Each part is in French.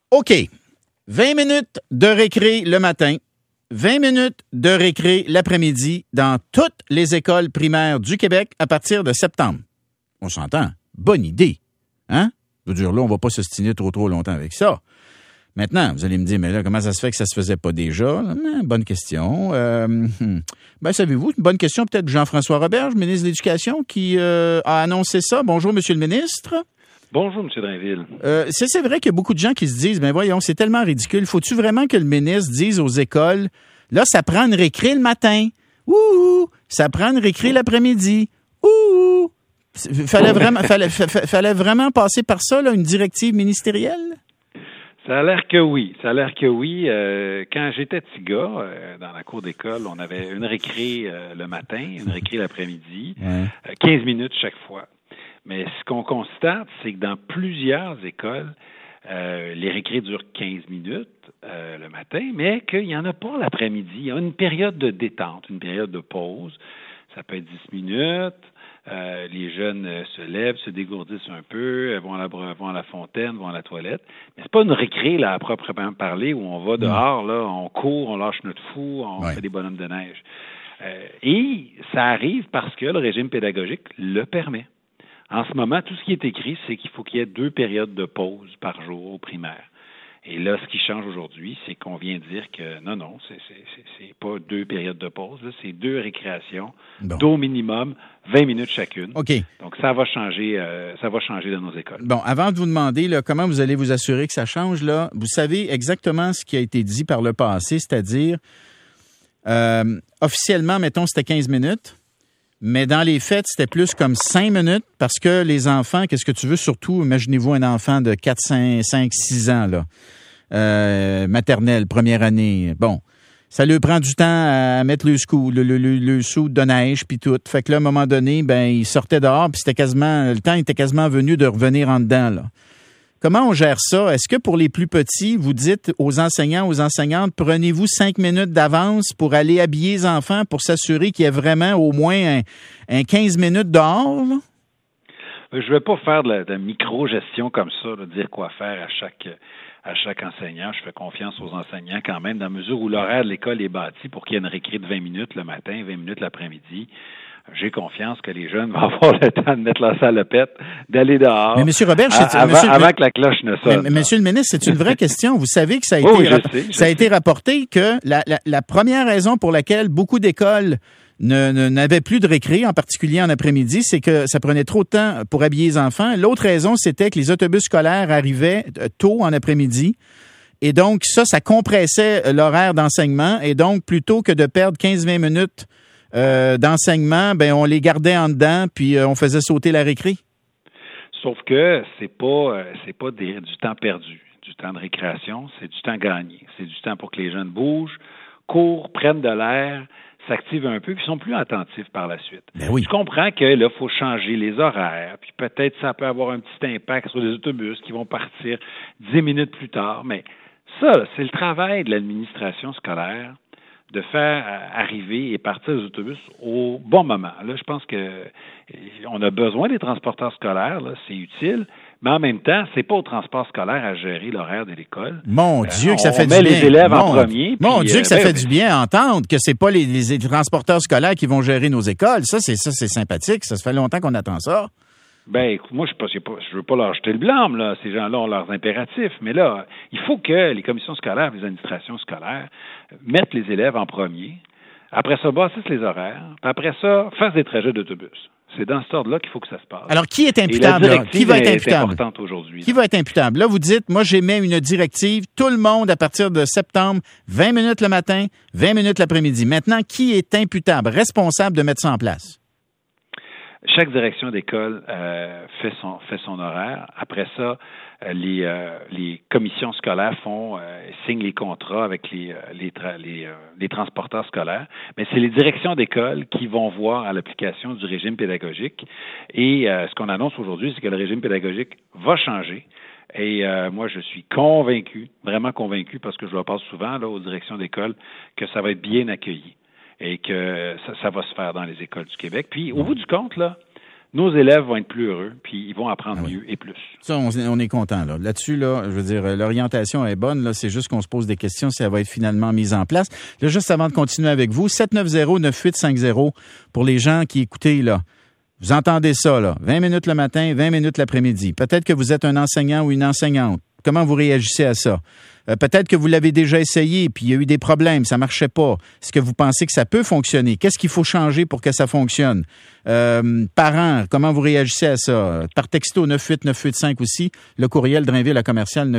OK. 20 minutes de récré le matin, 20 minutes de récré l'après-midi dans toutes les écoles primaires du Québec à partir de septembre. On s'entend. Bonne idée. Hein? Je veux dire, là, on va pas s'ostiner trop longtemps avec ça. Maintenant, vous allez me dire, mais là, comment ça se fait que ça se faisait pas déjà? Bonne question. Savez-vous, une bonne question peut-être de Jean-François Roberge, ministre de l'Éducation, qui a annoncé ça. Bonjour, Monsieur le ministre. Bonjour, M. Drainville. C'est vrai qu'il y a beaucoup de gens qui se disent, ben voyons, c'est tellement ridicule. Faut-tu vraiment que le ministre dise aux écoles, là, ça prend une récré le matin. Ouh! Ça prend une récré l'après-midi. Ouh! Fallait vraiment passer par ça, là, une directive ministérielle? Ça a l'air que oui. Quand j'étais petit gars, dans la cour d'école, on avait une récré le matin, une récré l'après-midi, 15 minutes chaque fois. Mais ce qu'on constate, c'est que dans plusieurs écoles, les récrés durent 15 minutes le matin, mais qu'il n'y en a pas l'après-midi. Il y a une période de détente, une période de pause. Ça peut être 10 minutes. Les jeunes se lèvent, se dégourdissent un peu, vont à la fontaine, vont à la toilette. Mais c'est pas une récré là, à proprement parler où on va dehors, là, on court, on lâche notre fou, on fait des bonhommes de neige. Et ça arrive parce que le régime pédagogique le permet. En ce moment, tout ce qui est écrit, c'est qu'il faut qu'il y ait 2 périodes de pause par jour au primaire. Et là, ce qui change aujourd'hui, c'est qu'on vient dire que non, c'est pas 2 périodes de pause, là, c'est 2 récréations d'au minimum 20 minutes chacune. OK. Donc ça va changer dans nos écoles. Bon, avant de vous demander là, comment vous allez vous assurer que ça change, là, vous savez exactement ce qui a été dit par le passé, c'est-à-dire officiellement, mettons, c'était 15 minutes. Mais dans les faits, c'était plus comme 5 minutes parce que les enfants, qu'est-ce que tu veux surtout, imaginez-vous un enfant de 4, 5, 6 ans, là, maternelle, première année. Bon, ça lui prend du temps à mettre le suit de neige puis tout. Fait que là, à un moment donné, il sortait dehors puis le temps était quasiment venu de revenir en dedans, là. Comment on gère ça? Est-ce que pour les plus petits, vous dites aux enseignants, aux enseignantes, prenez-vous 5 minutes d'avance pour aller habiller les enfants pour s'assurer qu'il y ait vraiment au moins un 15 minutes dehors? Là? Je ne vais pas faire de la micro-gestion comme ça, de dire quoi faire à chaque enseignant. Je fais confiance aux enseignants quand même, dans la mesure où l'horaire de l'école est bâti pour qu'il y ait une récré de 20 minutes le matin, 20 minutes l'après-midi. J'ai confiance que les jeunes vont avoir le temps de mettre la salopette, d'aller dehors. Mais M. Robert, avant que la cloche ne sonne. Mais Monsieur le ministre, c'est une vraie question. Vous savez que ça a été rapporté que la première raison pour laquelle beaucoup d'écoles n'avaient plus de récré, en particulier en après-midi, c'est que ça prenait trop de temps pour habiller les enfants. L'autre raison, c'était que les autobus scolaires arrivaient tôt en après-midi. Et donc, ça compressait l'horaire d'enseignement. Et donc, plutôt que de perdre 15-20 minutes d'enseignement, on les gardait en dedans, puis on faisait sauter la récré. Sauf que c'est pas du temps perdu, du temps de récréation, c'est du temps gagné. C'est du temps pour que les jeunes bougent, courent, prennent de l'air, s'activent un peu, puis sont plus attentifs par la suite. Oui. Je comprends que là, il faut changer les horaires, puis peut-être ça peut avoir un petit impact sur les autobus qui vont partir 10 minutes plus tard, mais ça, c'est le travail de l'administration scolaire de faire arriver et partir les autobus au bon moment. Là, je pense que on a besoin des transporteurs scolaires, là, c'est utile, mais en même temps, c'est pas au transport scolaire à gérer l'horaire de l'école. Mon Dieu, que ça fait du bien. On met les élèves en premier. Mon Dieu, que ça fait du bien à entendre que c'est pas les transporteurs scolaires qui vont gérer nos écoles. Ça, c'est sympathique. Ça fait longtemps qu'on attend ça. Écoute, moi, je veux pas leur jeter le blâme, là. Ces gens-là ont leurs impératifs. Mais là, il faut que les commissions scolaires, les administrations scolaires mettent les élèves en premier. Après ça, bâtissent les horaires. Puis après ça, fassent des trajets d'autobus. C'est dans ce ordre-là qu'il faut que ça se passe. Alors, qui est imputable? Et la directive qui va être imputable? Est importante aujourd'hui. Qui va être imputable? Là, vous dites, moi, j'émets une directive. Tout le monde, à partir de septembre, 20 minutes le matin, 20 minutes l'après-midi. Maintenant, qui est imputable, responsable de mettre ça en place? Chaque direction d'école fait son horaire. Après ça, les commissions scolaires signent les contrats avec les transporteurs scolaires. Mais c'est les directions d'école qui vont voir à l'application du régime pédagogique. Et ce qu'on annonce aujourd'hui, c'est que le régime pédagogique va changer. Et moi, je suis convaincu, vraiment convaincu, parce que je leur parle souvent là, aux directions d'école, que ça va être bien accueilli. Et que ça va se faire dans les écoles du Québec. Puis, au bout du compte, là, nos élèves vont être plus heureux, puis ils vont apprendre mieux et plus. Ça, on est content là. Là-dessus, là, je veux dire, l'orientation est bonne. Là, c'est juste qu'on se pose des questions si elle va être finalement mise en place. Là, juste avant de continuer avec vous, 790-9850 pour les gens qui écoutez là. Vous entendez ça, là. 20 minutes le matin, 20 minutes l'après-midi. Peut-être que vous êtes un enseignant ou une enseignante. Comment vous réagissez à ça? Peut-être que vous l'avez déjà essayé, puis il y a eu des problèmes, ça marchait pas. Est-ce que vous pensez que ça peut fonctionner? Qu'est-ce qu'il faut changer pour que ça fonctionne? Parents, comment vous réagissez à ça? Par texto 98985 aussi, le courriel Drainville@commercial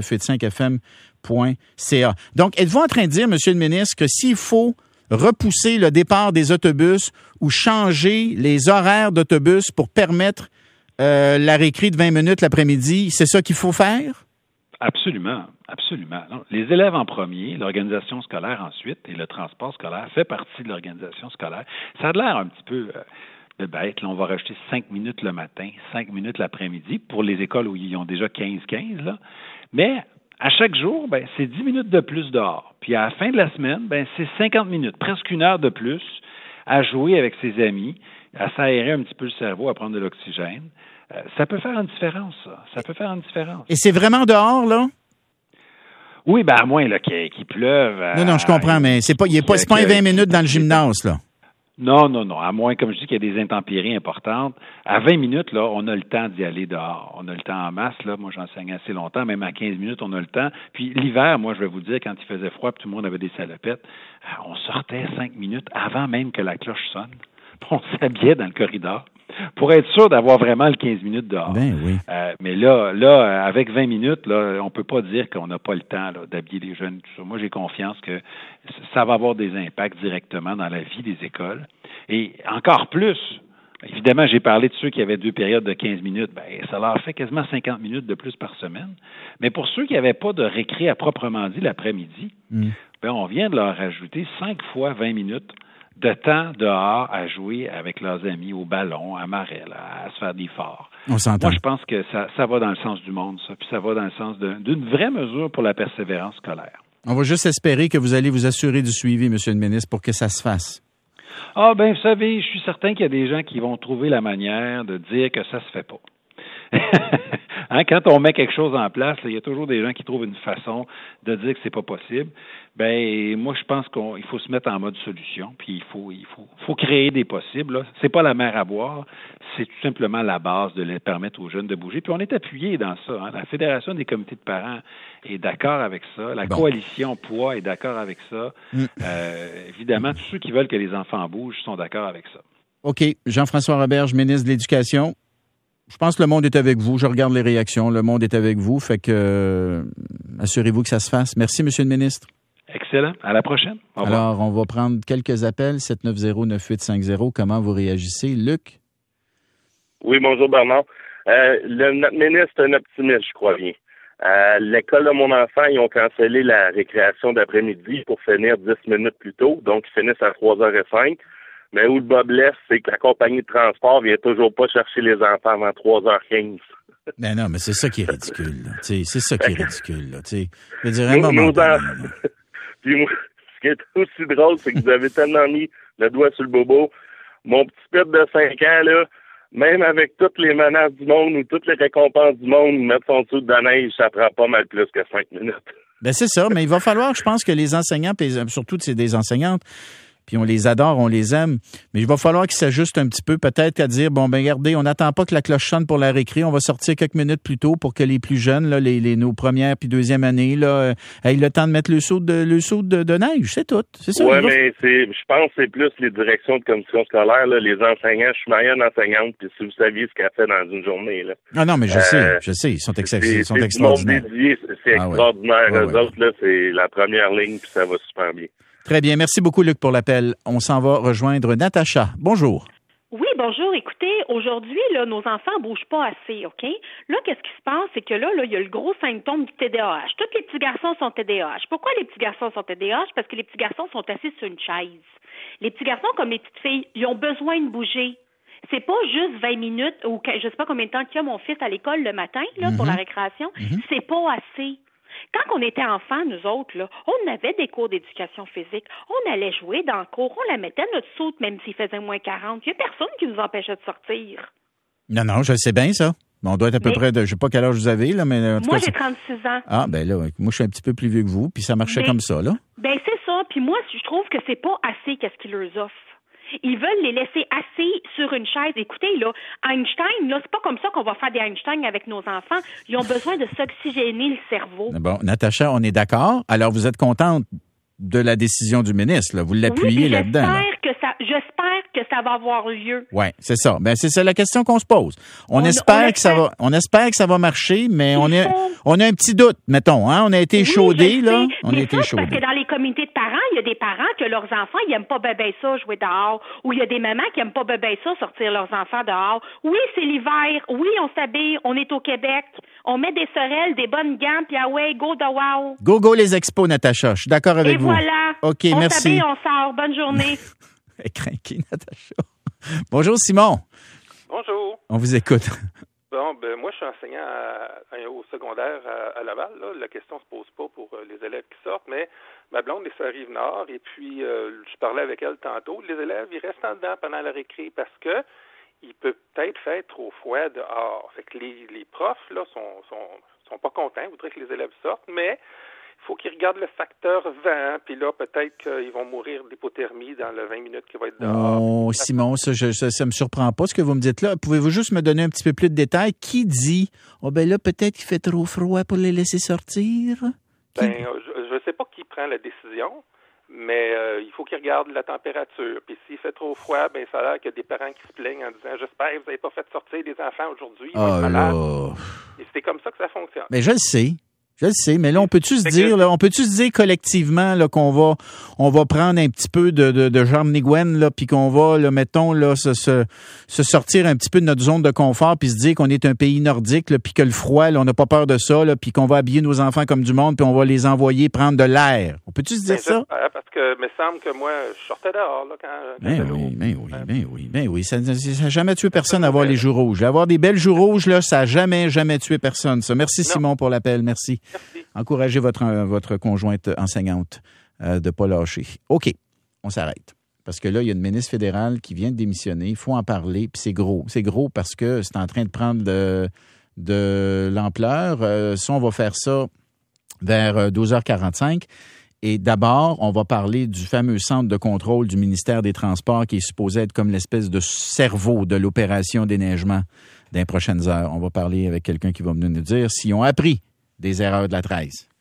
985fm.ca. Donc, êtes-vous en train de dire, Monsieur le ministre, que s'il faut repousser le départ des autobus ou changer les horaires d'autobus pour permettre la récré de 20 minutes l'après-midi, c'est ça qu'il faut faire? Absolument, absolument. Non, les élèves en premier, l'organisation scolaire ensuite, et le transport scolaire fait partie de l'organisation scolaire. Ça a l'air un petit peu de bête. Là, on va rajouter 5 minutes le matin, 5 minutes l'après-midi pour les écoles où ils ont déjà 15-15, là. Mais à chaque jour, ben, c'est 10 minutes de plus dehors. Puis à la fin de la semaine, ben, c'est 50 minutes, presque 1 heure de plus à jouer avec ses amis, à s'aérer un petit peu le cerveau, à prendre de l'oxygène. Ça peut faire une différence, ça. Ça peut faire une différence. Et c'est vraiment dehors, là? Oui, ben à moins là, qu'il pleuve. Non, je comprends, mais c'est pas un 20 minutes dans le gymnase, là. Non. À moins, comme je dis, qu'il y a des intempéries importantes. À 20 minutes, là, on a le temps d'y aller dehors. On a le temps en masse, là. Moi, j'enseigne assez longtemps. Même à 15 minutes, on a le temps. Puis l'hiver, moi, je vais vous dire, quand il faisait froid et tout le monde avait des salopettes, on sortait 5 minutes avant même que la cloche sonne. On s'habillait dans le corridor pour être sûr d'avoir vraiment le 15 minutes dehors. Ben oui. Mais là, avec 20 minutes, là, on peut pas dire qu'on n'a pas le temps là, d'habiller les jeunes. Tout ça. Moi, j'ai confiance que ça va avoir des impacts directement dans la vie des écoles. Et encore plus, évidemment, j'ai parlé de ceux qui avaient 2 périodes de 15 minutes. Ben, ça leur fait quasiment 50 minutes de plus par semaine. Mais pour ceux qui n'avaient pas de récré à proprement dit l'après-midi, ben, on vient de leur ajouter 5 fois 20 minutes de temps dehors à jouer avec leurs amis au ballon, à Marelle, à se faire des forts. On s'entend. Moi, je pense que ça va dans le sens du monde, ça, puis ça va dans le sens d'une vraie mesure pour la persévérance scolaire. On va juste espérer que vous allez vous assurer du suivi, Monsieur le ministre, pour que ça se fasse. Ah, ben, vous savez, je suis certain qu'il y a des gens qui vont trouver la manière de dire que ça se fait pas. Quand on met quelque chose en place, il y a toujours des gens qui trouvent une façon de dire que c'est pas possible. Ben, moi, je pense qu'il faut se mettre en mode solution, puis il faut créer des possibles. Là. C'est pas la mer à boire, c'est tout simplement la base de les permettre aux jeunes de bouger. Puis on est appuyé dans ça. Hein. La Fédération des comités de parents est d'accord avec ça. La coalition Poids est d'accord avec ça. Évidemment, tous ceux qui veulent que les enfants bougent sont d'accord avec ça. OK. Jean-François Roberge, ministre de l'Éducation. Je pense que le monde est avec vous. Je regarde les réactions. Le monde est avec vous. Fait que assurez-vous que ça se fasse. Merci, Monsieur le ministre. Excellent. À la prochaine. Au revoir. Alors, on va prendre quelques appels. 790-9850. Comment vous réagissez? Luc? Oui, bonjour Bernard. Notre ministre est un optimiste, je crois bien. L'école de mon enfant, ils ont cancellé la récréation d'après-midi pour finir 10 minutes plus tôt. Donc, ils finissent à 3h05. Mais où le bas blesse, c'est que la compagnie de transport vient toujours pas chercher les enfants avant 3h15. Ben non, mais c'est ça qui est ridicule. C'est ça qui est ridicule. Là, je veux dire, Puis moi, ce qui est aussi drôle, c'est que vous avez tellement mis le doigt sur le bobo. Mon petit pet de 5 ans, là, même avec toutes les menaces du monde ou toutes les récompenses du monde, mettre son dessous de la neige, ça prend pas mal plus que 5 minutes. Ben c'est ça, mais il va falloir, je pense que les enseignants, surtout c'est des enseignantes, puis on les adore, on les aime, mais il va falloir qu'ils s'ajustent un petit peu, peut-être à dire, bon, ben regardez, on n'attend pas que la cloche sonne pour la récré, on va sortir quelques minutes plus tôt pour que les plus jeunes, là, nos premières puis deuxième années, là, aient le temps de mettre le saut de neige, c'est tout, c'est ça. Oui, mais je pense que c'est plus les directions de commission scolaire, là, les enseignants. Je suis marié à une enseignante, puis si vous saviez ce qu'elle fait dans une journée, là. Ah non, mais je sais, ils sont extraordinaires. C'est extraordinaire. Eux autres, là, c'est la première ligne, puis ça va super bien. Très bien. Merci beaucoup, Luc, pour l'appel. On s'en va rejoindre Natacha. Bonjour. Oui, bonjour. Écoutez, aujourd'hui, là, nos enfants ne bougent pas assez, OK? Là, qu'est-ce qui se passe? C'est que là, il y a le gros symptôme du TDAH. Tous les petits garçons sont TDAH. Pourquoi les petits garçons sont TDAH? Parce que les petits garçons sont assis sur une chaise. Les petits garçons, comme les petites filles, ils ont besoin de bouger. C'est pas juste 20 minutes ou je sais pas combien de temps qu'il y a mon fils à l'école le matin, là, pour la récréation. C'est pas assez. Quand on était enfants, nous autres, là, on avait des cours d'éducation physique. On allait jouer dans le cours. On la mettait notre saute, même s'il faisait moins 40. Il n'y a personne qui nous empêchait de sortir. Non, je sais bien ça. On doit être à peu près je sais pas quel âge vous avez, là, mais en tout moi, cas, j'ai 36 ans. Ah, ben là, moi, je suis un petit peu plus vieux que vous, puis ça marchait comme ça, là. Ben, c'est ça. Puis moi, je trouve que c'est pas assez qu'est-ce qu'ils leur offrent. Ils veulent les laisser assis sur une chaise. Écoutez, là, Einstein, là, c'est pas comme ça qu'on va faire des Einstein avec nos enfants. Ils ont besoin de s'oxygéner le cerveau. Bon, Natacha, on est d'accord. Alors, vous êtes contente de la décision du ministre, là. Vous l'appuyez là-dedans. J'espère que ça va avoir lieu. Oui, c'est ça. Ben, c'est la question qu'on se pose. On espère que ça va marcher, mais on a un petit doute, mettons, hein. On a été échaudés, là. On a été échaudés. Parce que dans les comités de parents, il y a des parents que leurs enfants, ils aiment pas ben ça jouer dehors. Ou il y a des mamans qui aiment pas ben ça sortir leurs enfants dehors. Oui, c'est l'hiver. Oui, on s'habille. On est au Québec. On met des sorelles, des bonnes gants, puis go de wow. Go les expos, Natacha. Je suis d'accord avec vous. Et voilà. OK, on merci. S'habille, on sort. Bonne journée. Craqué, Natacha. Bonjour, Simon. Bonjour. On vous écoute. Bon, moi, je suis enseignant au secondaire à Laval. Là. La question ne se pose pas pour les élèves qui sortent, mais ma blonde est sur la Rive-Nord, et puis je parlais avec elle tantôt. Les élèves, ils restent en dedans pendant la récré parce que il peut peut-être faire trop froid dehors. Fait que les profs, là, sont pas contents, voudraient que les élèves sortent, mais il faut qu'ils regardent le facteur vent, puis là, peut-être qu'ils vont mourir d'hypothermie dans les 20 minutes qu'il va être dehors. Oh, Simon, ça me surprend pas ce que vous me dites là. Pouvez-vous juste me donner un petit peu plus de détails? Qui dit, là, peut-être qu'il fait trop froid pour les laisser sortir? Je ne sais pas qui prend la décision, mais il faut qu'ils regardent la température. Puis s'il fait trop froid, ça a l'air qu'il y a des parents qui se plaignent en disant « J'espère que vous n'avez pas fait sortir des enfants aujourd'hui, ils vont être malades. » Et c'est comme ça que ça fonctionne. Mais je le sais, mais là, on peut-tu se dire collectivement là qu'on va prendre un petit peu de Jarniguen là, puis qu'on va là, mettons là se sortir un petit peu de notre zone de confort, puis se dire qu'on est un pays nordique, là, puis que le froid, là, on n'a pas peur de ça, là, puis qu'on va habiller nos enfants comme du monde, puis on va les envoyer prendre de l'air. On peut-tu se dire ça? Parce que il me semble que moi, je sortais dehors là quand oui. Ça n'a jamais tué personne d'avoir les joues rouges. Avoir des belles joues rouges là, ça n'a jamais tué personne. Ça. Merci Simon pour l'appel. Merci. Encouragez votre conjointe enseignante de ne pas lâcher. OK, on s'arrête. Parce que là, il y a une ministre fédérale qui vient de démissionner. Il faut en parler, puis c'est gros. C'est gros parce que c'est en train de prendre de l'ampleur. Ça, on va faire ça vers 12h45. Et d'abord, on va parler du fameux centre de contrôle du ministère des Transports qui est supposé être comme l'espèce de cerveau de l'opération déneigement dans les prochaines heures. On va parler avec quelqu'un qui va venir nous dire s'ils ont appris des erreurs de la 13.